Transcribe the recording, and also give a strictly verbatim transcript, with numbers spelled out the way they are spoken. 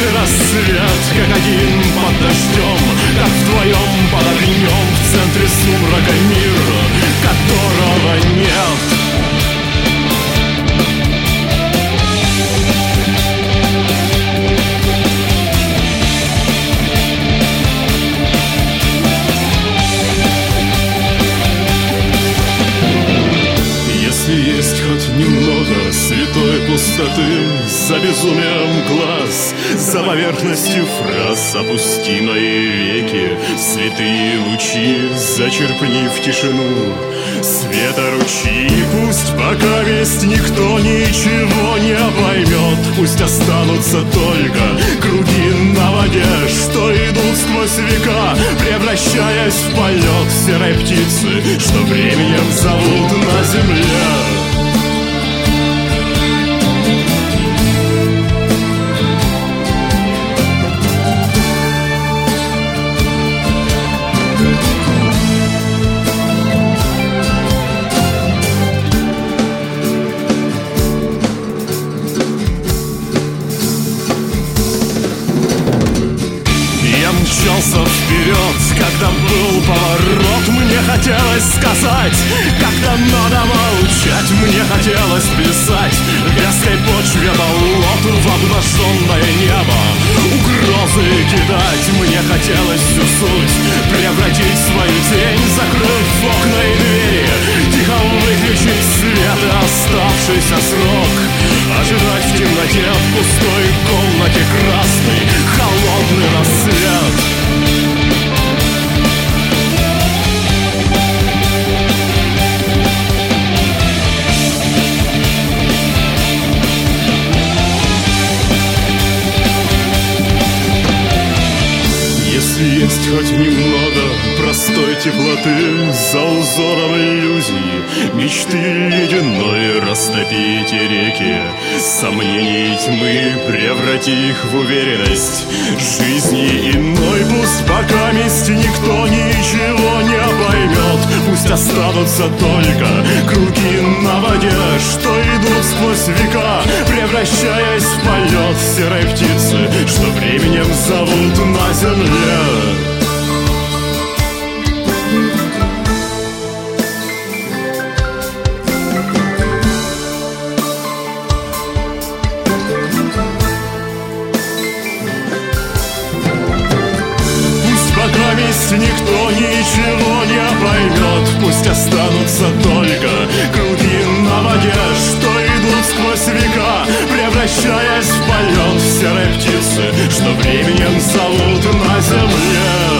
холодный рассвет, как один под дождем, как вдвоем под огнем в центре сумрака мира, которого нет. Если есть хоть немного святой пустоты за безумием глаз, за поверхностью фраз опусти мои веки, святые лучи зачерпни в тишину света ручьи. Пусть пока весть никто ничего не поймет, пусть останутся только круги на воде, что идут сквозь века, превращаясь в полет серой птицы, что временем зовут на земле. Мчался вперед, когда был поворот. Мне хотелось сказать, когда надо молчать. Мне хотелось плясать в вязкой почве болот, в обнаженное небо угрозы кидать. Мне хотелось всю суть превратить в свою тень, закрыв окна и двери, тихо выключить свет и оставшийся срок ожидать в темноте, в пустой комнате красный холодный рассвет. Если есть хоть немного простой теплоты за узором иллюзий, мечты ледяной, растопите реки сомнений тьмы, преврати их в уверенность жизни иной. Пусть пока вместе никто ничего не поймет, пусть останутся только круги на воде, что идут сквозь века, превращаясь в полет серой птицы, что временем зовут на земле. Пока вместе никто ничего не поймет, пусть останутся только круги на воде, что идут сквозь века, превращаясь в полет серой птицы, что временем зовут на земле.